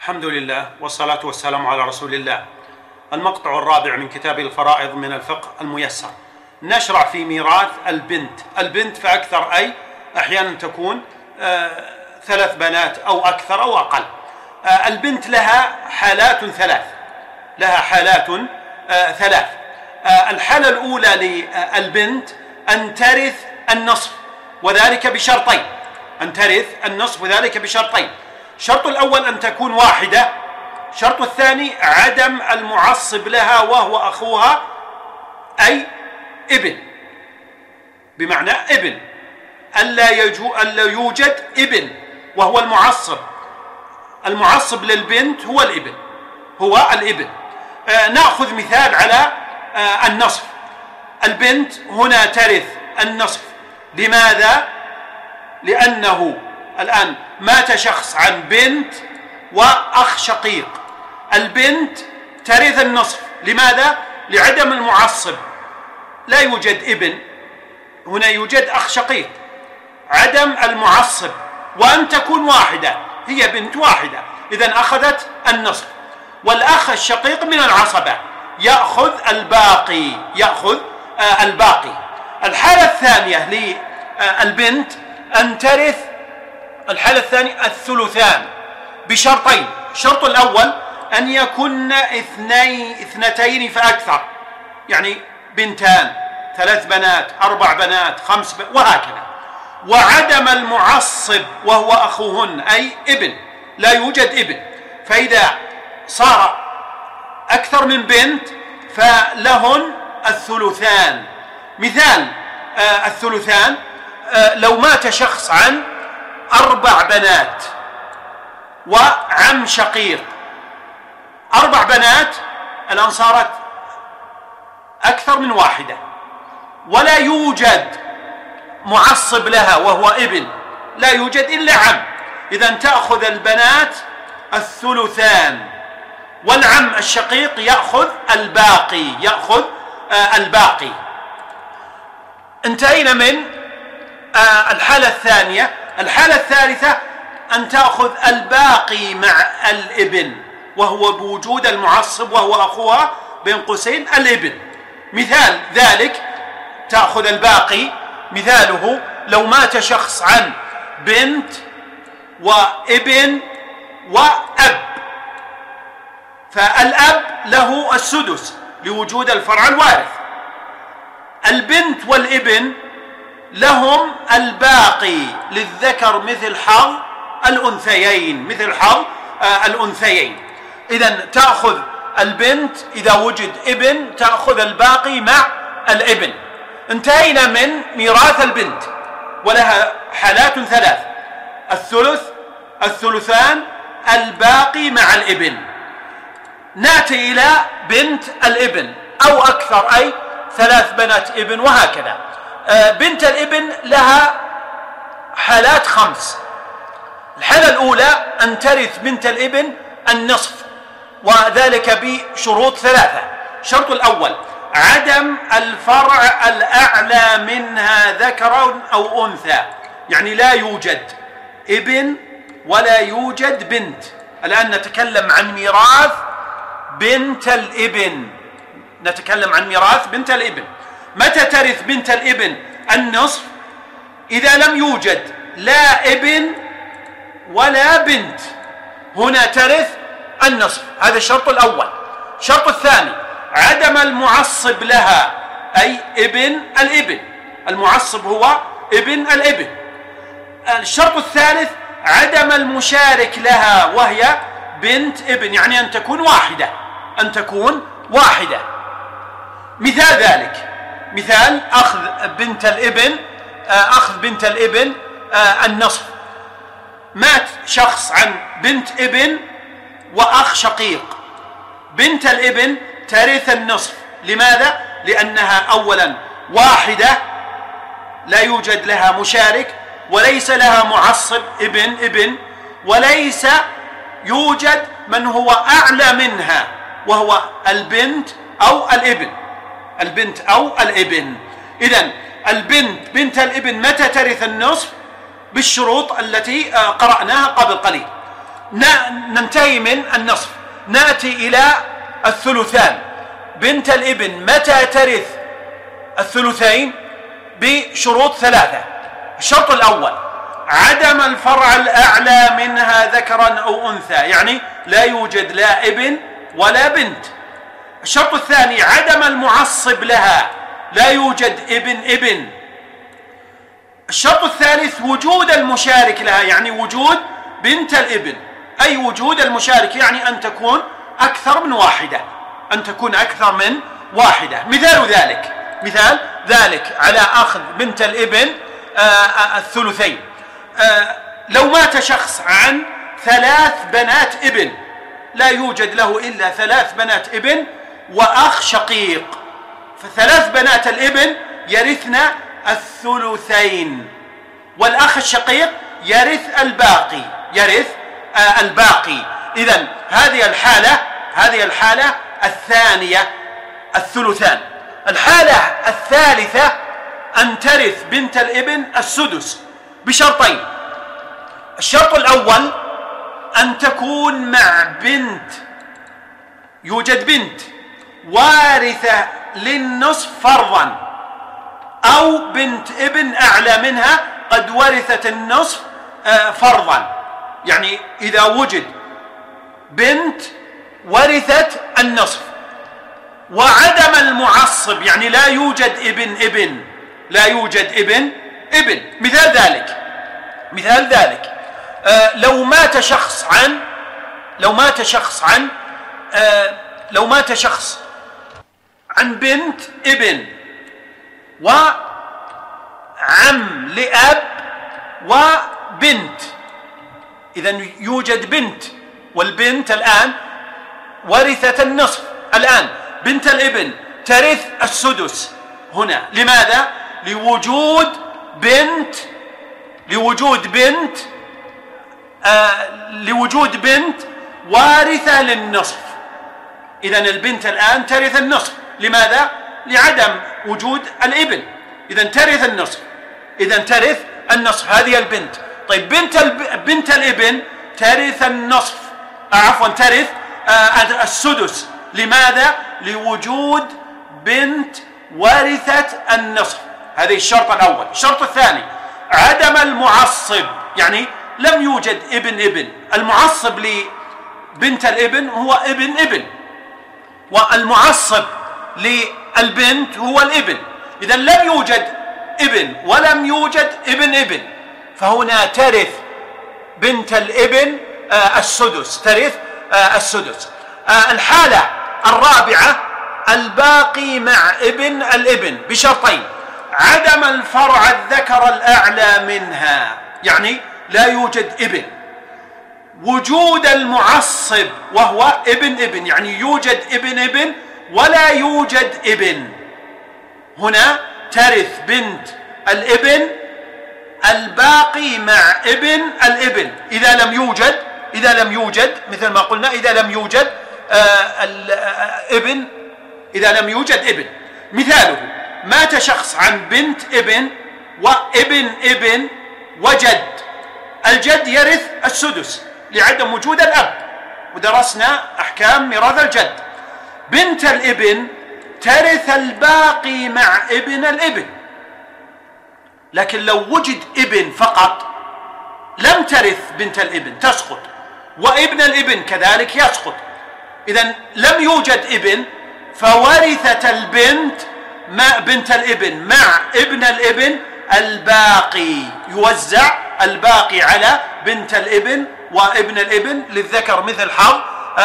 الحمد لله والصلاة والسلام على رسول الله. المقطع الرابع من كتاب الفرائض من الفقه الميسر. نشرع في ميراث البنت فأكثر، أي أحيانا تكون 3 بنات أو أكثر أو أقل. البنت لها حالات ثلاث. الحالة الأولى للبنت أن ترث النصف، وذلك بشرطين. الشرط الأول أن تكون واحدة. الشرط الثاني عدم المعصب لها وهو أخوها، أي ابن، بمعنى ابن، ألا يوجد ابن وهو المعصب للبنت هو الابن. نأخذ مثال على النصف. البنت هنا ترث النصف. لماذا؟ لأنه الآن مات شخص عن بنت وأخ شقيق. البنت ترث النصف. لماذا؟ لعدم المعصب، لا يوجد ابن، هنا يوجد أخ شقيق. عدم المعصب، وأن تكون واحدة، هي بنت واحدة، إذن أخذت النصف. والأخ الشقيق من العصبة يأخذ الباقي. الحالة الثانية للبنت أن ترث، الحالة الثانية الثلثان بشرطين. الشرط الأول أن يكن اثنتين فأكثر، يعني بنتان، 3 بنات، 4 بنات، 5 وهكذا. وعدم المعصب وهو أخوهن، أي ابن، لا يوجد ابن. فإذا صار أكثر من بنت فلهن الثلثان. مثال الثلثان: لو مات شخص عن 4 بنات وعم شقيق، 4 بنات الآن صارت أكثر من واحدة، ولا يوجد معصب لها وهو ابن، لا يوجد إلا عم. إذن تأخذ البنات الثلثان، والعم الشقيق يأخذ الباقي. انتهينا من الحالة الثانية. الحالة الثالثة أن تأخذ الباقي مع الابن، وهو بوجود المعصب وهو أخوها بين قوسين الابن. مثال ذلك تأخذ الباقي، مثاله لو مات شخص عن بنت وابن وأب، فالأب له السدس لوجود الفرع الوارث. البنت والابن لهم الباقي، للذكر مثل حظ الأنثيين. إذن تأخذ البنت إذا وجد ابن، تأخذ الباقي مع الابن. انتهينا من ميراث البنت، ولها حالات 3: الثلث، الثلثان، الباقي مع الابن. نأتي إلى بنت الابن أو أكثر، أي 3 بنات ابن وهكذا. بنت الابن لها حالات 5. الحالة الأولى أن ترث بنت الابن النصف، وذلك بشروط 3. الشرط الأول عدم الفرع الأعلى منها ذكر أو أنثى، يعني لا يوجد ابن ولا يوجد بنت. الآن نتكلم عن ميراث بنت الابن. متى ترث بنت الابن النصف؟ إذا لم يوجد لا ابن ولا بنت، هنا ترث النصف. هذا الشرط الأول. الشرط الثاني عدم المعصب لها، أي ابن الابن، المعصب هو ابن الابن. الشرط الثالث عدم المشارك لها وهي بنت ابن، يعني أن تكون واحدة. مثال ذلك، مثال أخذ بنت الابن النصف. مات شخص عن بنت ابن وأخ شقيق. بنت الابن ترث النصف. لماذا؟ لأنها أولا واحدة، لا يوجد لها مشارك، وليس لها معصب ابن، وليس يوجد من هو أعلى منها وهو البنت أو الابن. إذن بنت الابن متى ترث النصف؟ بالشروط التي قرأناها قبل قليل. ننتهي من النصف، نأتي إلى الثلثان. بنت الابن متى ترث الثلثين؟ بشروط ثلاثة. الشرط الأول عدم الفرع الأعلى منها ذكرا أو أنثى، يعني لا يوجد لا ابن ولا بنت. الشرط الثاني عدم المعصب لها، لا يوجد ابن. الشرط الثالث وجود المشارك لها، يعني وجود بنت الابن، أي وجود المشارك، يعني أن تكون أكثر من واحدة، أن تكون أكثر من واحدة. مثال ذلك على أخذ بنت الابن الثلثين، لو مات شخص عن 3 بنات ابن، لا يوجد له إلا 3 بنات ابن وأخ شقيق، ف3 بنات الابن يرثن الثلثين، والأخ الشقيق يرث الباقي. إذن هذه الحالة الثانية الثلثان. الحالة الثالثة أن ترث بنت الابن السدس بشرطين. الشرط الأول أن تكون مع بنت، يوجد بنت وارثة للنصف فرضا، أو بنت ابن أعلى منها قد ورثت النصف فرضا، يعني إذا وجد بنت ورثت النصف، وعدم المعصب، يعني لا يوجد ابن. مثال ذلك لو مات شخص عن بنت ابن وعم لأب وبنت، إذن يوجد بنت، والبنت الآن ورثت النصف. الآن بنت الابن ترث السدس هنا. لماذا؟ لوجود بنت وارثة للنصف. إذن البنت الآن ترث النصف. لماذا؟ لعدم وجود الابن، إذن ترث النصف. هذه البنت. طيب بنت الابن ترث ترث السدس. لماذا؟ لوجود بنت ورثت النصف. هذا الشرط الأول. الشرط الثاني عدم المعصب، يعني لم يوجد ابن. المعصب لبنت الابن هو ابن، والمعصب للبنت هو الابن. إذا لم يوجد ابن ولم يوجد ابن، فهنا ترث بنت الابن السدس. الحالة الرابعة الباقي مع ابن الابن بشرطين: عدم الفرع الذكر الأعلى منها، يعني لا يوجد ابن، وجود المعصب وهو ابن، يعني يوجد ابن ولا يوجد ابن. هنا ترث بنت الابن الباقي مع ابن الابن إذا لم يوجد مثل ما قلنا، إذا لم يوجد ابن. مثاله مات شخص عن بنت ابن وابن وجد. الجد يرث السدس لعدم وجود الأب، ودرسنا أحكام ميراث الجد. بنت الابن ترث الباقي مع ابن الابن، لكن لو وجد ابن فقط لم ترث بنت الابن، تسقط، وابن الابن كذلك يسقط. إذن لم يوجد ابن، فورثت البنت بنت الابن مع ابن الابن الباقي، يوزع الباقي على بنت الابن وابن الابن للذكر مثل حظ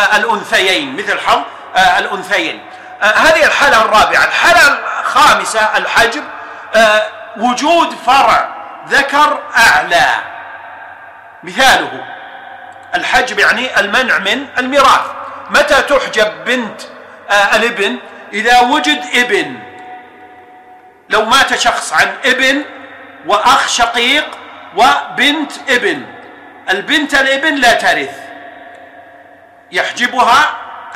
الأنثيين. هذه الحالة الرابعة. الحالة الخامسة الحجب، وجود فرع ذكر أعلى. مثاله الحجب يعني المنع من الميراث. متى تحجب بنت الابن؟ إذا وجد ابن. لو مات شخص عن ابن وأخ شقيق وبنت ابن، البنت الابن لا ترث، يحجبها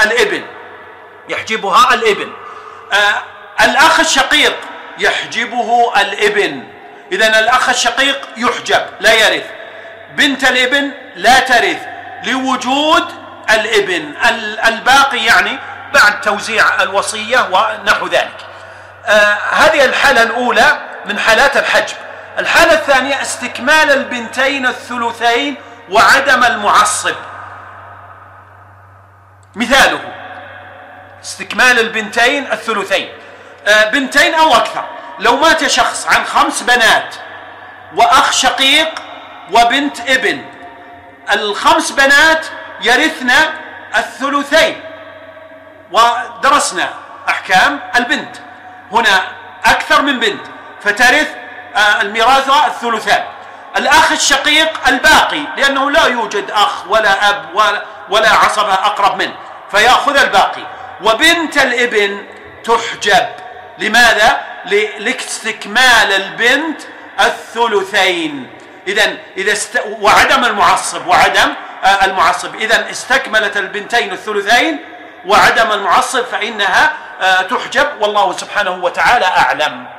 الابن. الأخ الشقيق يحجبه الابن، إذن الأخ الشقيق يحجب لا يرث. بنت الابن لا ترث لوجود الابن. الباقي يعني بعد توزيع الوصية ونحو ذلك. هذه الحالة الأولى من حالات الحجب. الحالة الثانية استكمال البنتين الثلثين وعدم المعصب. مثاله استكمال البنتين الثلثين، بنتين أو أكثر. لو مات شخص عن 5 بنات وأخ شقيق وبنت ابن، ال5 بنات يرثن الثلثين، ودرسنا أحكام البنت. هنا أكثر من بنت فترث الميراث الثلثان. الأخ الشقيق الباقي، لأنه لا يوجد أخ ولا أب ولا عصبة أقرب منه، فيأخذ الباقي. وبنت الابن تحجب. لماذا؟ لاستكمال البنت الثلثين. وعدم المعصب. إذا استكملت البنتين الثلثين وعدم المعصب فإنها تحجب، والله سبحانه وتعالى أعلم.